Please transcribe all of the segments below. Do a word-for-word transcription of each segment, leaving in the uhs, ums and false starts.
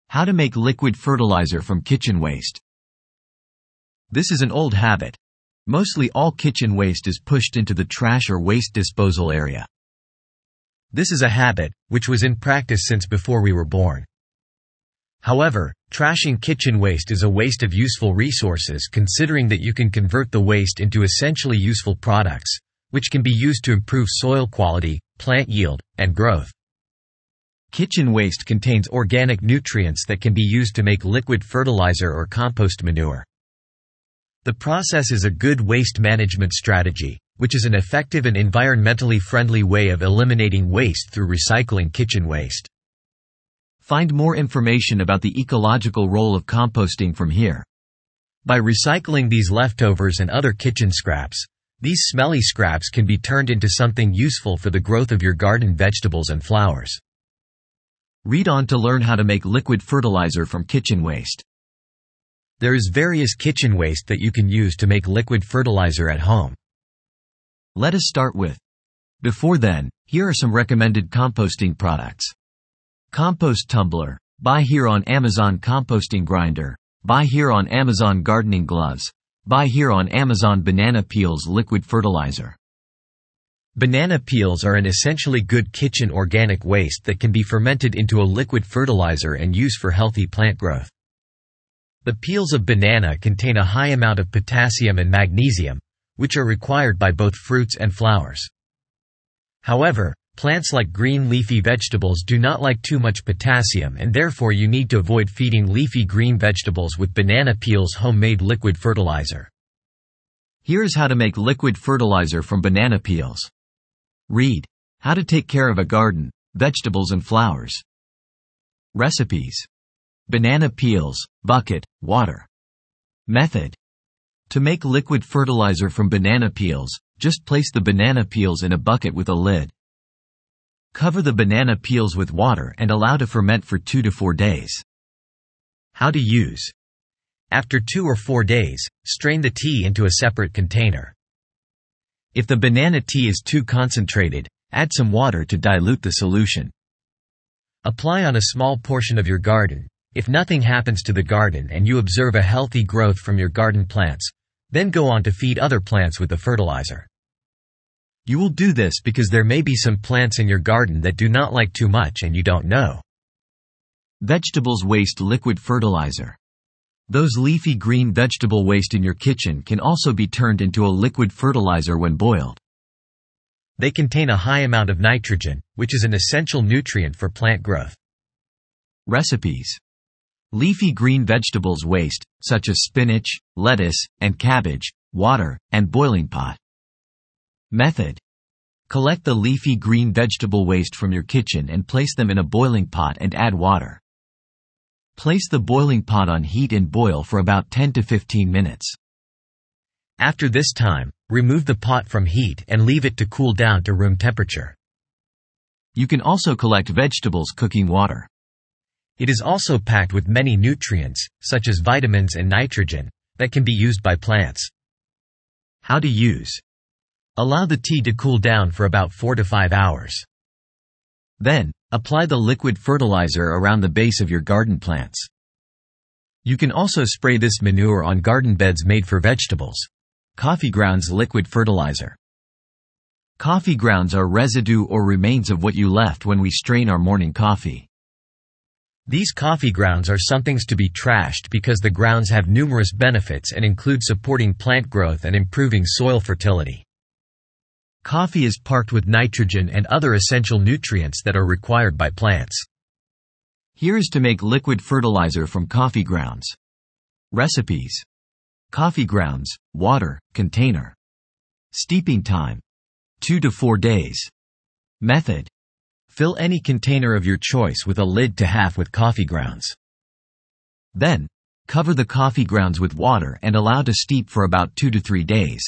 How to make liquid fertilizer from kitchen waste. This is an old habit. Mostly all kitchen waste is pushed into the trash or waste disposal area. This is a habit, which was in practice since before we were born. However, trashing kitchen waste is a waste of useful resources considering that you can convert the waste into essentially useful products, which can be used to improve soil quality, plant yield, and growth. Kitchen waste contains organic nutrients that can be used to make liquid fertilizer or compost manure. The process is a good waste management strategy, which is an effective and environmentally friendly way of eliminating waste through recycling kitchen waste. Find more information about the ecological role of composting from here. By recycling these leftovers and other kitchen scraps, these smelly scraps can be turned into something useful for the growth of your garden vegetables and flowers. Read on to learn how to make liquid fertilizer from kitchen waste. There is various kitchen waste that you can use to make liquid fertilizer at home. Let us start with. Before then, here are some recommended composting products. Compost tumbler. Buy here on Amazon composting grinder. Buy here on Amazon gardening gloves. Buy here on Amazon banana peels liquid fertilizer. Banana peels are an essentially good kitchen organic waste that can be fermented into a liquid fertilizer and used for healthy plant growth. The peels of banana contain a high amount of potassium and magnesium, which are required by both fruits and flowers. However, plants like green leafy vegetables do not like too much potassium, and therefore you need to avoid feeding leafy green vegetables with banana peels homemade liquid fertilizer. Here is how to make liquid fertilizer from banana peels. Read. How to take care of a garden, vegetables and flowers. Recipes. Banana peels, bucket, water. Method. To make liquid fertilizer from banana peels, just place the banana peels in a bucket with a lid. Cover the banana peels with water and allow to ferment for two to four days. How to use. After two or four days, strain the tea into a separate container. If the banana tea is too concentrated, add some water to dilute the solution. Apply on a small portion of your garden. If nothing happens to the garden and you observe a healthy growth from your garden plants, then go on to feed other plants with the fertilizer. You will do this because there may be some plants in your garden that do not like too much and you don't know. Vegetables waste liquid fertilizer. Those leafy green vegetable waste in your kitchen can also be turned into a liquid fertilizer when boiled. They contain a high amount of nitrogen, which is an essential nutrient for plant growth. Recipes. Leafy green vegetables waste, such as spinach, lettuce, and cabbage, water, and boiling pot. Method. Collect the leafy green vegetable waste from your kitchen and place them in a boiling pot and add water. Place the boiling pot on heat and boil for about ten to fifteen minutes. After this time, remove the pot from heat and leave it to cool down to room temperature. You can also collect vegetables cooking water. It is also packed with many nutrients, such as vitamins and nitrogen, that can be used by plants. How to use. Allow the tea to cool down for about four to five hours. Then, apply the liquid fertilizer around the base of your garden plants. You can also spray this manure on garden beds made for vegetables. Coffee grounds liquid fertilizer. Coffee grounds are residue or remains of what you left when we strain our morning coffee. These coffee grounds are some things to be trashed because the grounds have numerous benefits and include supporting plant growth and improving soil fertility. Coffee is packed with nitrogen and other essential nutrients that are required by plants. Here is to make liquid fertilizer from coffee grounds. Recipes. Coffee grounds, water, container. Steeping time. two to four days. Method. Fill any container of your choice with a lid to half with coffee grounds. Then, cover the coffee grounds with water and allow to steep for about two to three days.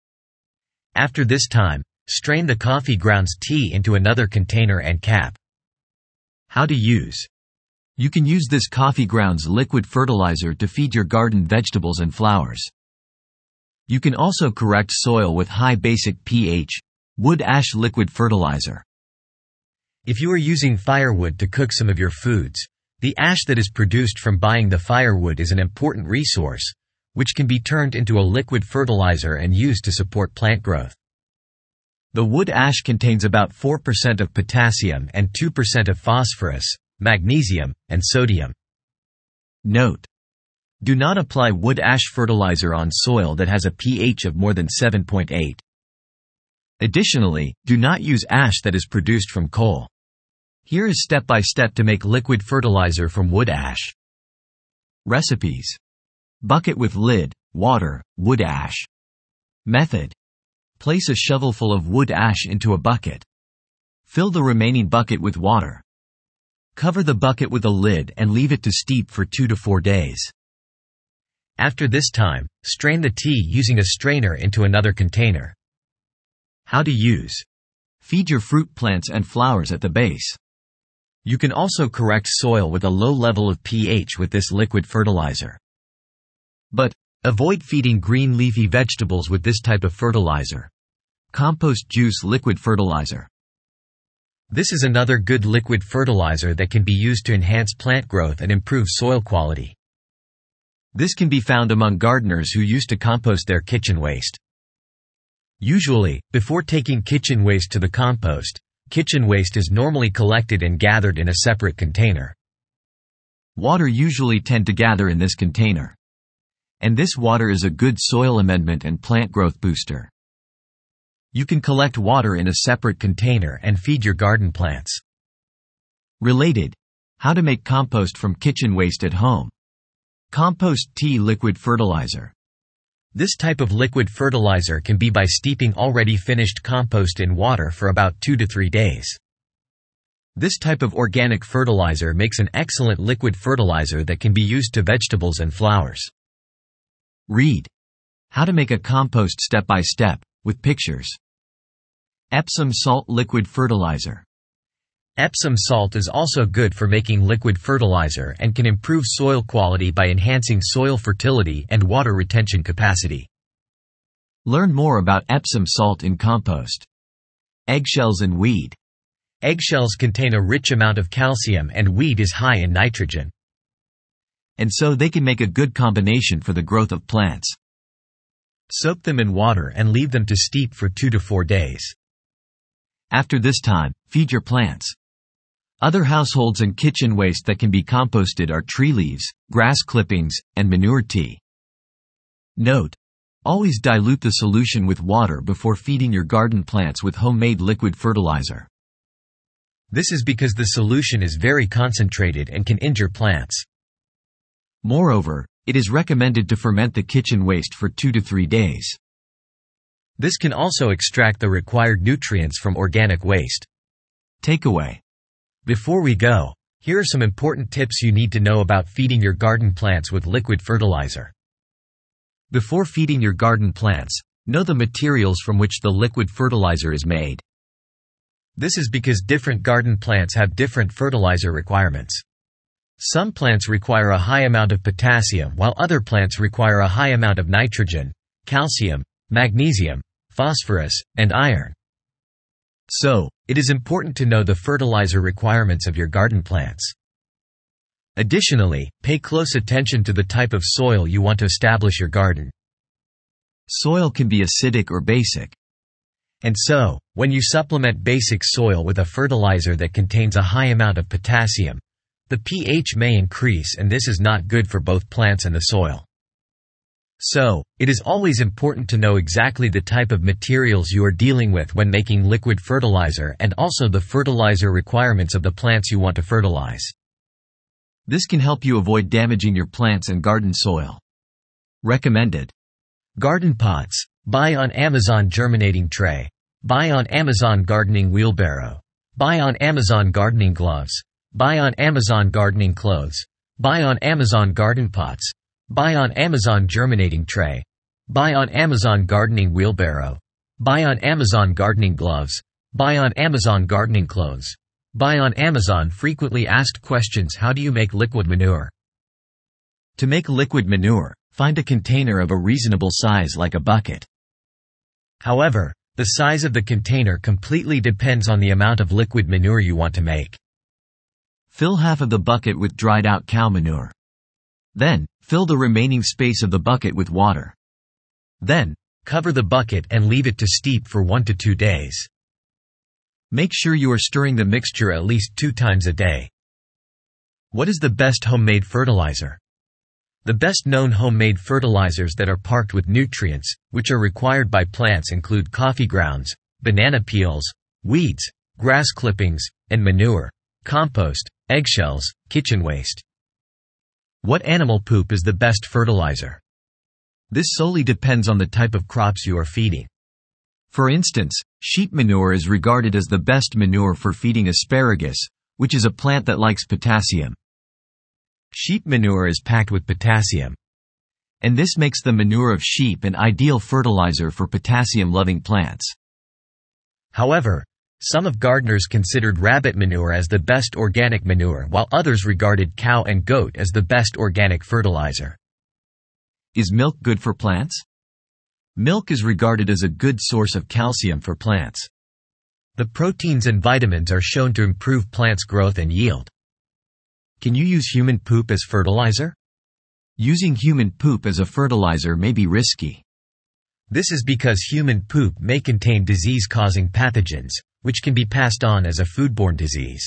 After this time, strain the coffee grounds tea into another container and cap. How to use. You can use this coffee grounds liquid fertilizer to feed your garden vegetables and flowers. You can also correct soil with high basic pH, wood ash liquid fertilizer. If you are using firewood to cook some of your foods, The ash that is produced from buying the firewood is an important resource, which can be turned into a liquid fertilizer and used to support plant growth. The wood ash contains about four percent of potassium and two percent of phosphorus, magnesium, and sodium. Note: do not apply wood ash fertilizer on soil that has a pH of more than seven point eight. Additionally, do not use ash that is produced from coal. Here is step-by-step to make liquid fertilizer from wood ash. Recipes: bucket with lid, water, wood ash. Method: place a shovelful of wood ash into a bucket. Fill the remaining bucket with water. Cover the bucket with a lid and leave it to steep for two to four days. After this time, strain the tea using a strainer into another container. How to use: feed your fruit plants and flowers at the base. You can also correct soil with a low level of pH with this liquid fertilizer. But avoid feeding green leafy vegetables with this type of fertilizer. Compost juice liquid fertilizer. This is another good liquid fertilizer that can be used to enhance plant growth and improve soil quality. This can be found among gardeners who used to compost their kitchen waste. Usually, before taking kitchen waste to the compost, kitchen waste is normally collected and gathered in a separate container. Water usually tend to gather in this container. And this water is a good soil amendment and plant growth booster. You can collect water in a separate container and feed your garden plants. Related: how to make compost from kitchen waste at home. Compost tea liquid fertilizer. This type of liquid fertilizer can be by steeping already finished compost in water for about two to three days. This type of organic fertilizer makes an excellent liquid fertilizer that can be used to vegetables and flowers. Read: how to make a compost step by step, with pictures. Epsom salt liquid fertilizer. Epsom salt is also good for making liquid fertilizer and can improve soil quality by enhancing soil fertility and water retention capacity. Learn more about Epsom salt in compost. Eggshells and weed. Eggshells contain a rich amount of calcium and weed is high in nitrogen. And so they can make a good combination for the growth of plants. Soak them in water and leave them to steep for two to four days. After this time, feed your plants. Other households and kitchen waste that can be composted are tree leaves, grass clippings, and manure tea. Note: always dilute the solution with water before feeding your garden plants with homemade liquid fertilizer. This is because the solution is very concentrated and can injure plants. Moreover, it is recommended to ferment the kitchen waste for two to three days. This can also extract the required nutrients from organic waste. Takeaway: before we go, here are some important tips you need to know about feeding your garden plants with liquid fertilizer. Before feeding your garden plants, know the materials from which the liquid fertilizer is made. This is because different garden plants have different fertilizer requirements. Some plants require a high amount of potassium while other plants require a high amount of nitrogen, calcium, magnesium, phosphorus, and iron. So, it is important to know the fertilizer requirements of your garden plants. Additionally, pay close attention to the type of soil you want to establish your garden. Soil can be acidic or basic. And so, when you supplement basic soil with a fertilizer that contains a high amount of potassium, the pH may increase, and this is not good for both plants and the soil. So, it is always important to know exactly the type of materials you are dealing with when making liquid fertilizer and also the fertilizer requirements of the plants you want to fertilize. This can help you avoid damaging your plants and garden soil. Recommended: garden pots. Buy on Amazon germinating tray. Buy on Amazon gardening wheelbarrow. Buy on Amazon gardening gloves. Buy on Amazon gardening clothes. Buy on Amazon garden pots. Buy on Amazon germinating tray. Buy on Amazon gardening wheelbarrow. Buy on Amazon gardening gloves. Buy on Amazon gardening clothes. Buy on Amazon frequently asked questions: how do you make liquid manure? To make liquid manure, find a container of a reasonable size like a bucket. However, the size of the container completely depends on the amount of liquid manure you want to make. Fill half of the bucket with dried out cow manure. Then, fill the remaining space of the bucket with water. Then, cover the bucket and leave it to steep for one to two days. Make sure you are stirring the mixture at least two times a day. What is the best homemade fertilizer? The best known homemade fertilizers that are packed with nutrients, which are required by plants, include coffee grounds, banana peels, weeds, grass clippings, and manure, compost, eggshells, kitchen waste. What animal poop is the best fertilizer? This solely depends on the type of crops you are feeding. For instance, sheep manure is regarded as the best manure for feeding asparagus, which is a plant that likes potassium. Sheep manure is packed with potassium, and this makes the manure of sheep an ideal fertilizer for potassium-loving plants. However, some of gardeners considered rabbit manure as the best organic manure, while others regarded cow and goat as the best organic fertilizer. Is milk good for plants? Milk is regarded as a good source of calcium for plants. The proteins and vitamins are shown to improve plants' growth and yield. Can you use human poop as fertilizer? Using human poop as a fertilizer may be risky. This is because human poop may contain disease-causing pathogens, which can be passed on as a foodborne disease.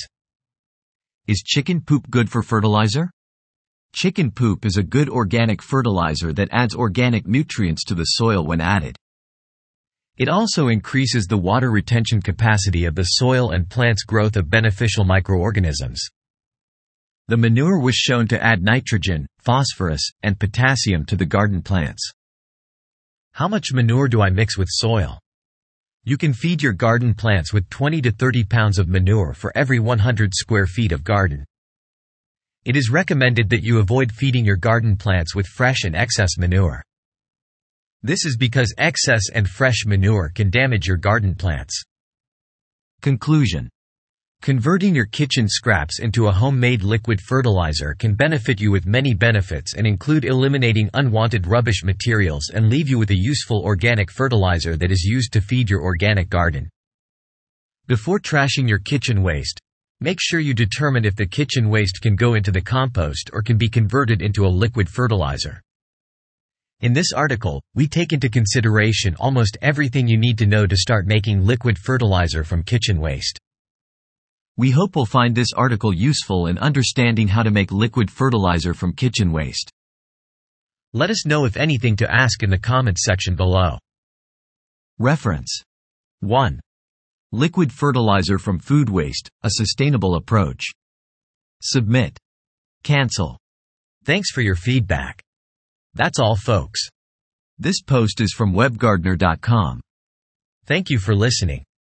Is chicken poop good for fertilizer? Chicken poop is a good organic fertilizer that adds organic nutrients to the soil when added. It also increases the water retention capacity of the soil and plants' growth of beneficial microorganisms. The manure was shown to add nitrogen, phosphorus, and potassium to the garden plants. How much manure do I mix with soil? You can feed your garden plants with twenty to thirty pounds of manure for every one hundred square feet of garden. It is recommended that you avoid feeding your garden plants with fresh and excess manure. This is because excess and fresh manure can damage your garden plants. Conclusion. Converting your kitchen scraps into a homemade liquid fertilizer can benefit you with many benefits and include eliminating unwanted rubbish materials and leave you with a useful organic fertilizer that is used to feed your organic garden. Before trashing your kitchen waste, make sure you determine if the kitchen waste can go into the compost or can be converted into a liquid fertilizer. In this article, we take into consideration almost everything you need to know to start making liquid fertilizer from kitchen waste. We hope you'll find this article useful in understanding how to make liquid fertilizer from kitchen waste. Let us know if anything to ask in the comments section below. Reference. one. Liquid fertilizer from food waste, a sustainable approach. Submit. Cancel. Thanks for your feedback. That's all, folks. This post is from web gardener dot com. Thank you for listening.